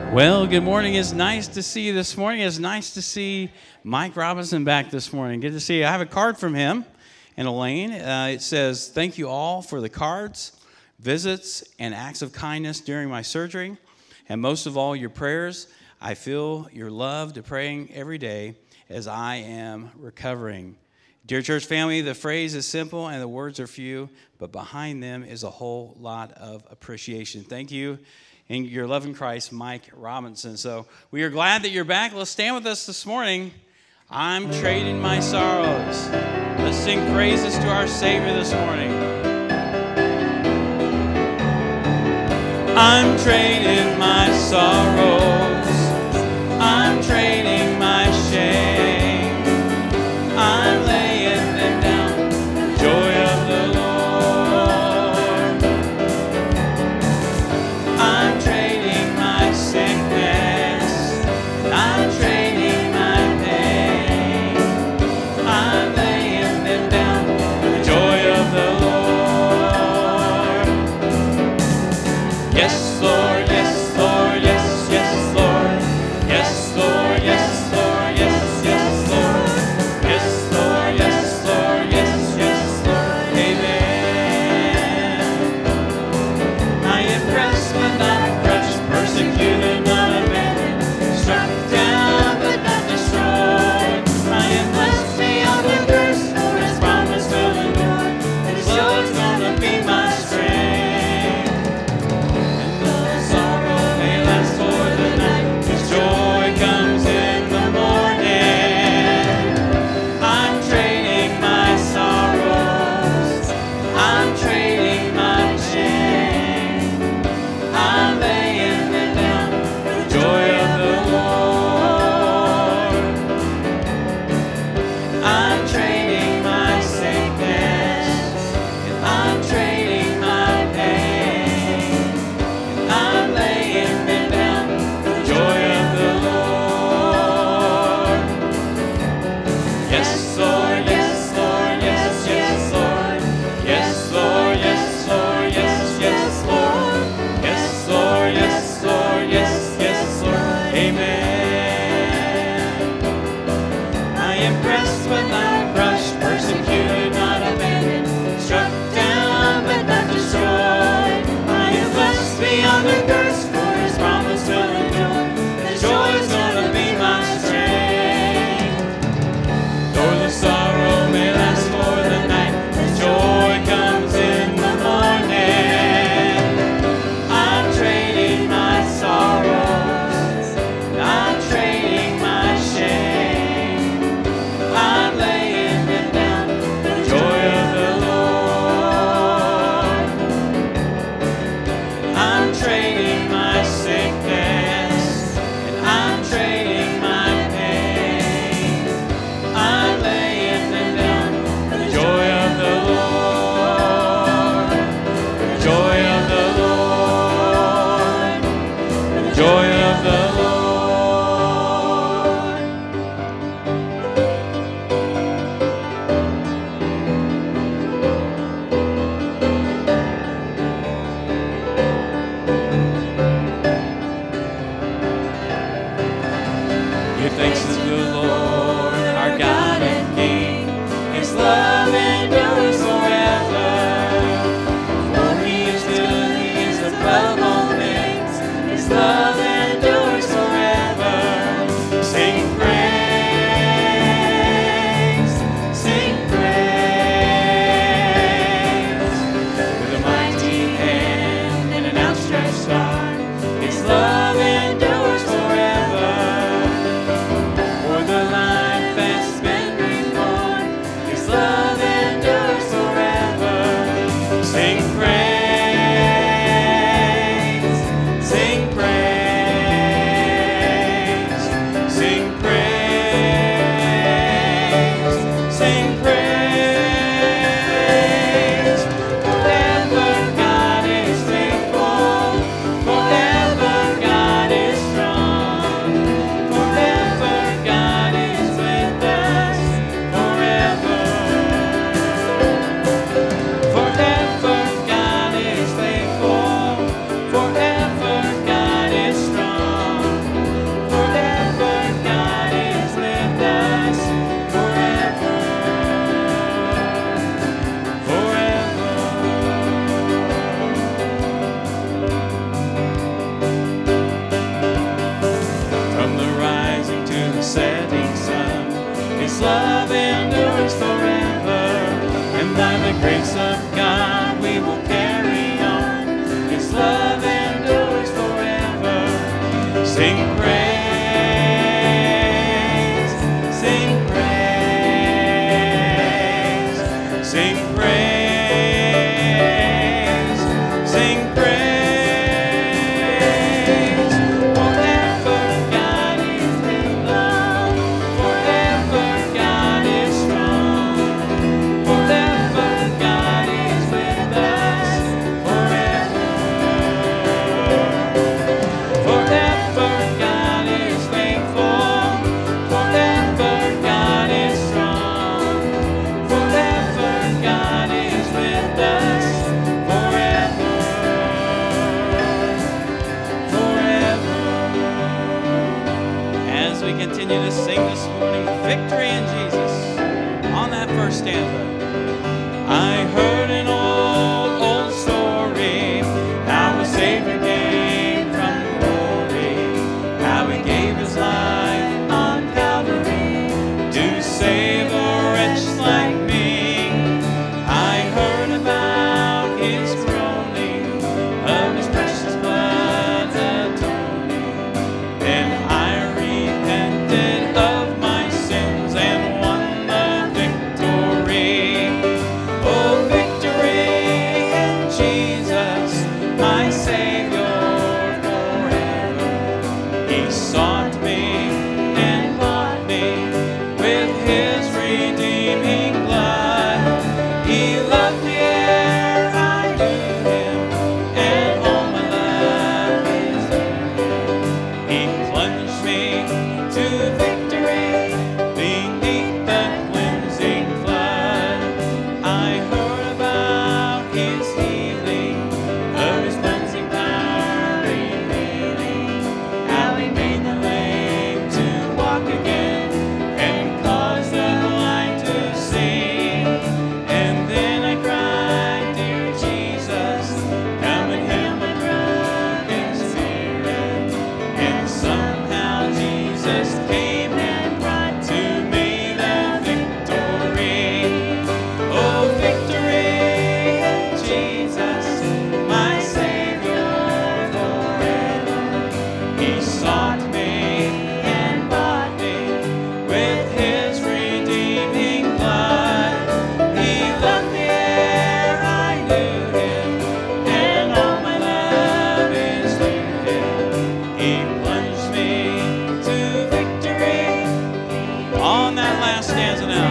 Well, good morning. It's nice to see you this morning. It's nice to see Mike Robinson back this morning. Good to see you. I have a card from him and Elaine. It says, "Thank you all for the cards, visits, and acts of kindness during my surgery, and most of all, your prayers. I feel your love to praying every day as I am recovering." Dear church family, the phrase is simple and the words are few, but behind them is a whole lot of appreciation. Thank you. In your love in Christ, Mike Robinson. So we are glad that you're back. Let's stand with us this morning. I'm trading my sorrows. Let's sing praises to our Savior this morning. I'm trading my sorrows. I'm trading my shame. I'm laying them down. The joy of the Lord. I'm trading my sickness. I'm trading my pain. I'm laying them down for the joy of the Lord. Yes, Lord, yes, Lord, yes, yes, Lord. Yes, Lord, yes, Lord, yes, yes, Lord. Yes, Lord, yes, Lord, yes, yes, Lord. Amen. I am pressed but not crushed, persecuted, not abandoned, struck down but not destroyed. I am blessed beyond the curse, for His promise will endure. His love is gonna be my strength. And though the sorrow may last for the night, His joy comes in the morning. I'm trading my sorrows. I'm trading my shame. I'm laying them down for the joy of the Lord. I'm trading my sickness, and I'm trading my pain. I'm laying them down for the joy of the Lord. Yes, Lord, yes, Lord, yes, yes, Lord. Yes, Lord, yes, Lord, yes, yes, Lord. Yes, Lord, yes, Lord, yes, yes, Lord. Amen. I am pressed but not crushed, persecuted, not abandoned, struck down but not destroyed. I am blessed beyond the curse, for His promise will endure. His joy is gonna be my strength. Though the sorrow may last for the night, His joy comes in the morning. I'm trading my sorrows. I'm trading my shame. I'm laying them down for the joy of the Lord. I'm trading my sickness, and I'm trading my pain. I'm laying them down for the joy of the Lord. For the joy of the Lord. For the joy of the Lord. Give thanks to the Lord, our God and King. His love endures forever. For He is good, He is above all things. His love endures forever. Sing praise, sing praise. With a mighty hand and an outstretched arm, His love endures forever. of God we will carry on. His love endures forever. Sing praise, sing praise, sing praise, sing praise. Forever God is with love, forever God is strong, forever God is with us, forever. Forever God is faithful, forever God is strong, forever God is with us, forever, forever. As we continue to sing this morning, victory in Jesus, on that first stanza. I heard an old story, how a Savior came from glory, how he gave his life on Calvary to save a wretch like me. I heard about his groaning, of his precious blood atoning. Then I repented of my sins and won the victory. Oh, victory in Jesus, my Savior forever. He sought me and bought me with his redeeming blood. He loved me ere I knew him, and all my life is in him. He plunged me to victory beneath the cleansing flood. I heard about his healing, of his cleansing power remaining, how he made the lame to walk again and caused the blind to see. And then I cried, dear Jesus, come and heal my broken spirit. And somehow Jesus came and brought to me the victory. Oh, victory in Jesus, my Savior forever. He sought me and bought me with his redeeming blood. He loved me ere I knew him, and all my love is to him. He plunged me to victory. On that last stanza now.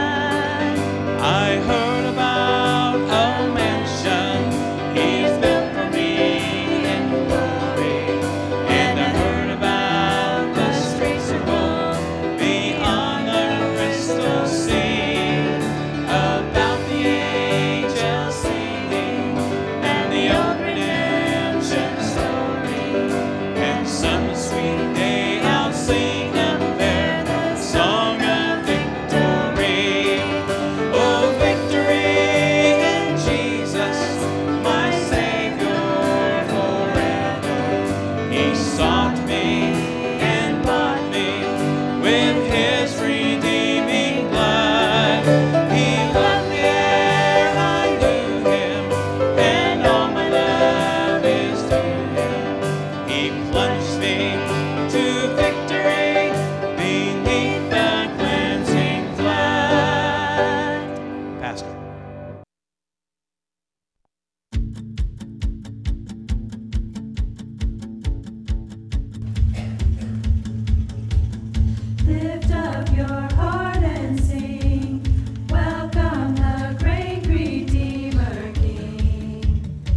I heard about a mansion he's built for me in glory, and I heard about the streets of gold beyond the crystal sea, about the angels singing and the old redemption story, and some sweet day I'll sing up there the song of victory. Oh, victory in Jesus, my Savior forever. He sought me and bought me with his redeeming blood. He loved me ere I knew him, and all my love is to him. He plunged me to victory beneath the cleansing flood. Pastor. Lift up your heart and sing. Welcome the great Redeemer King,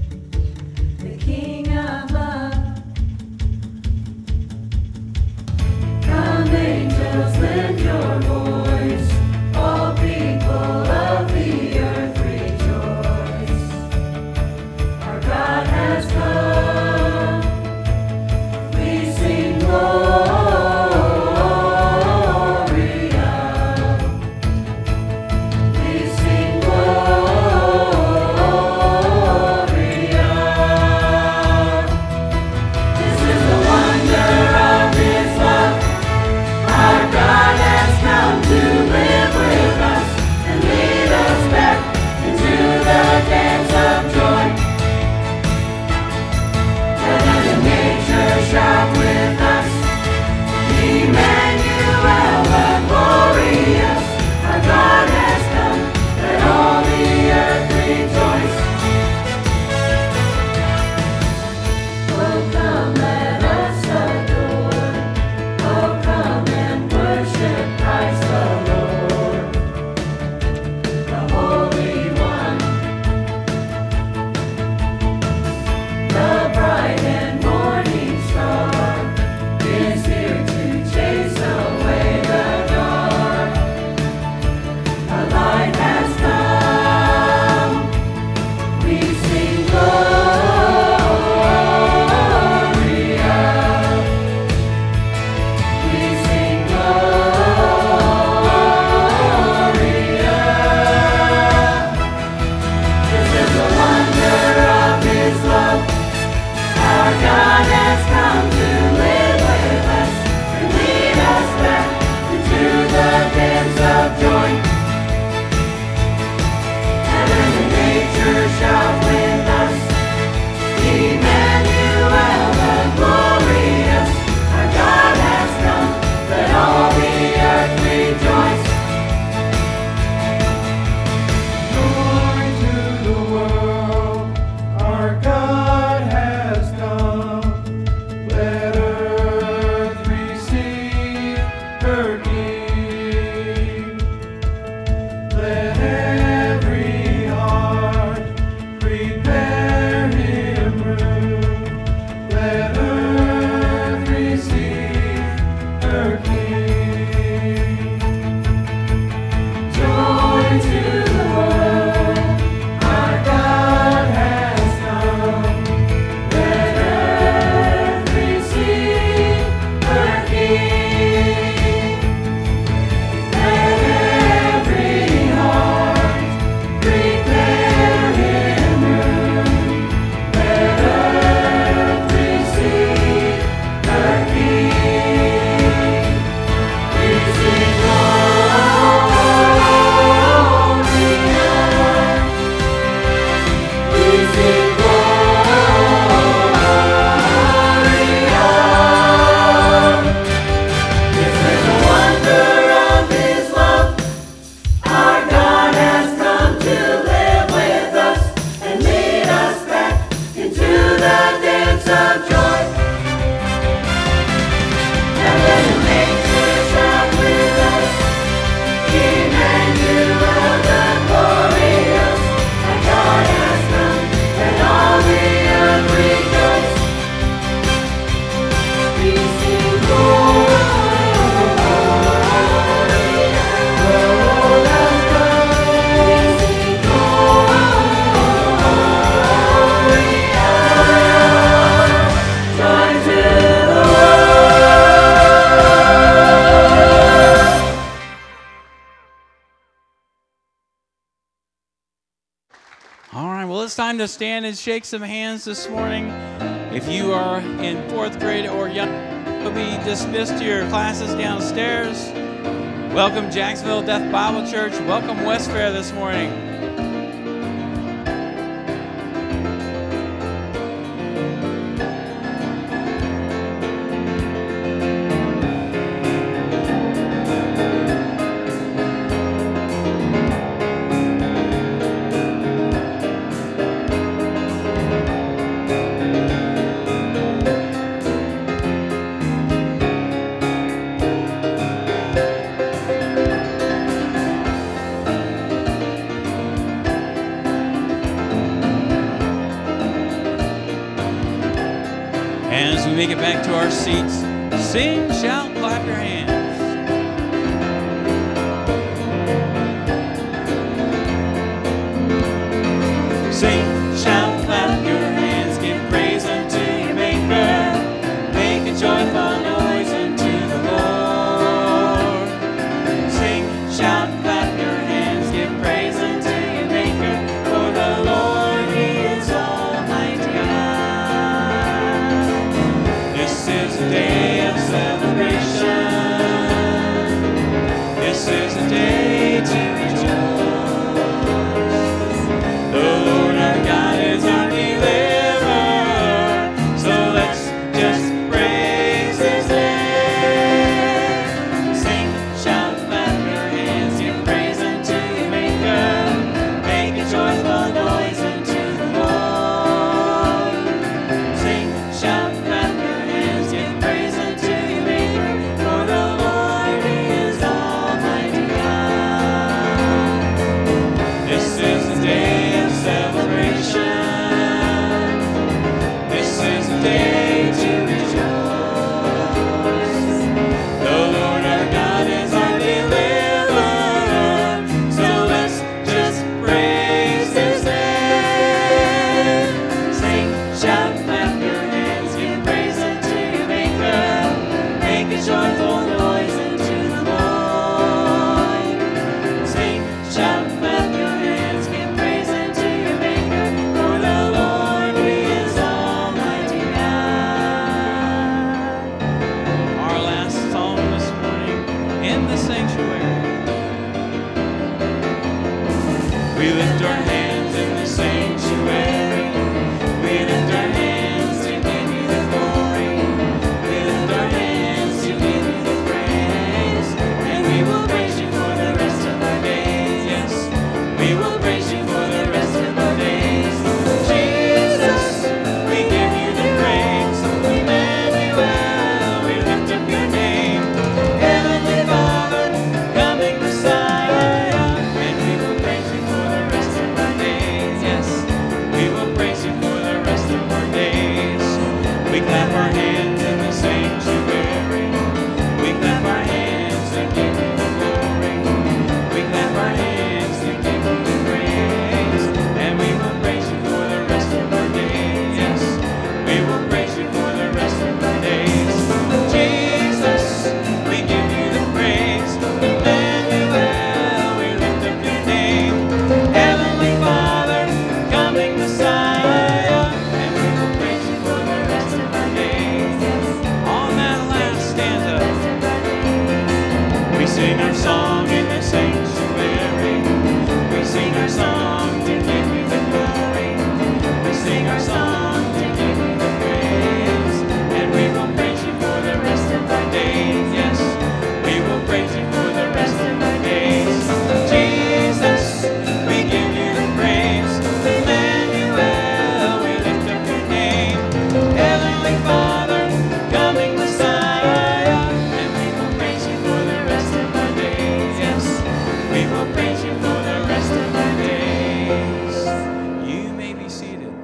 the King of love. time to stand and shake some hands this morning. If you are in 4th grade or young, you'll be dismissed to your classes downstairs. Welcome Jacksonville Deaf Bible Church. Welcome West Fair this morning. As we make it back to our seats, sing, shout, clap your hands. Sing, shout, clap your hands, give praise unto your Maker. Make a joyful noise unto the Lord. Sing, shout, clap your hands, give praise unto your Maker. For the Lord, He is Almighty God. This is a day of celebration. This is a day to rejoice. The Lord our God is our deliverer. So let's just praise His name. Sing, shout, clap your hands, give praise unto your Maker. Make a joyful noise unto the Lord. Sing, shout, clap your hands, give praise unto your Maker. For the Lord, He is Almighty God. This is a day of celebration. This is a day to rejoice. The Lord our God is our deliverer. So let's just praise His name. Sing, shout, clap your hands, give praise unto your Maker. Make a joyful noise unto the Lord. Sing, shout, clap your hands, give praise unto your Maker. For the Lord, He is Almighty God. Our last song this morning, In the Sanctuary. We lift our hands in the sanctuary. We lift our hands to give you the glory. We lift our hands to give you the praise. And we will praise you for the rest of our days. Yes, we will praise you for the rest of our days. Jesus, we give you the praise. Emmanuel, we lift up your name. Heavenly Father, coming Messiah. And we will praise you for the rest of our days. Yes, we will praise you for the rest of our days. We clap our hands in the sanctuary. We clap our hands to give you the glory. We clap our hands to give you the praise. And we will praise you for the rest of our days. Yes, we will praise you for the rest of our days. Jesus, we give you the praise. Emmanuel, we lift up your name. Heavenly Father, coming Messiah. And we will praise you for the rest of our days. On that last stanza, we sing our song in the sanctuary. We sing our song to give you the glory. We sing our song to give you the praise. And we will praise you for the rest of our days. Yes, we will praise you for the rest of our days. Jesus, we give you the praise. Emmanuel, we lift up your name. Heavenly Father, coming Messiah. And we will praise you for the rest of our days. Yes, we will praise you for the rest of our days. You may be seated.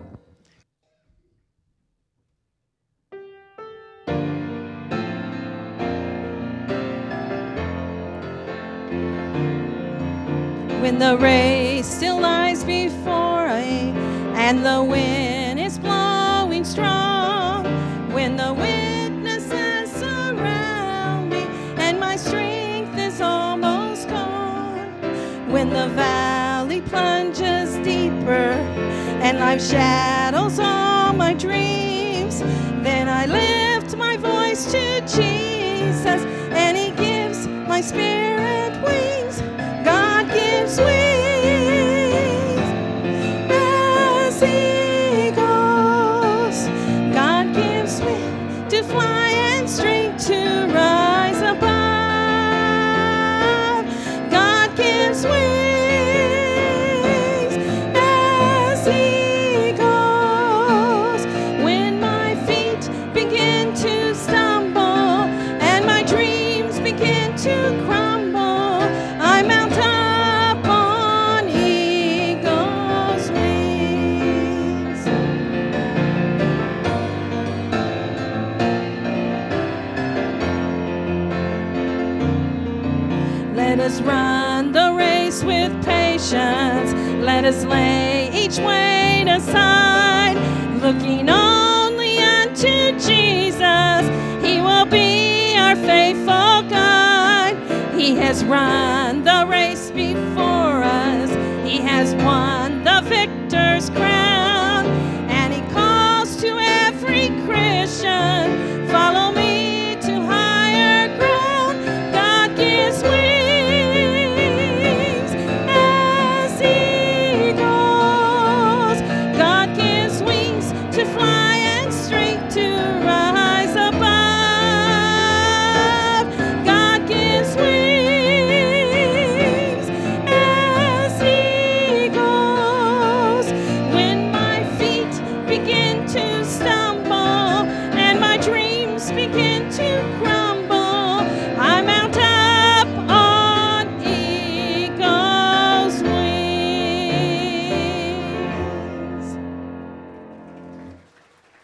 When the race still lies before me, and the wind is blowing strong, when the witnesses surround me, and my strength is almost gone, when the valley plunges deeper, and life shadows all my dreams. Then I lift my voice to Jesus, and He gives my spirit wings. God gives wings as eagles. God gives wings to fly and strength to rise above. God gives wings as eagles. When my feet begin to stumble and my dreams begin to crumble, I mount up on eagle's wings. Let us run the race with patience. Let us lay each weight aside, looking only unto Jesus. He will be our faithful guide. He has run the race before us. He has won the victor's crown, and He calls to every Christian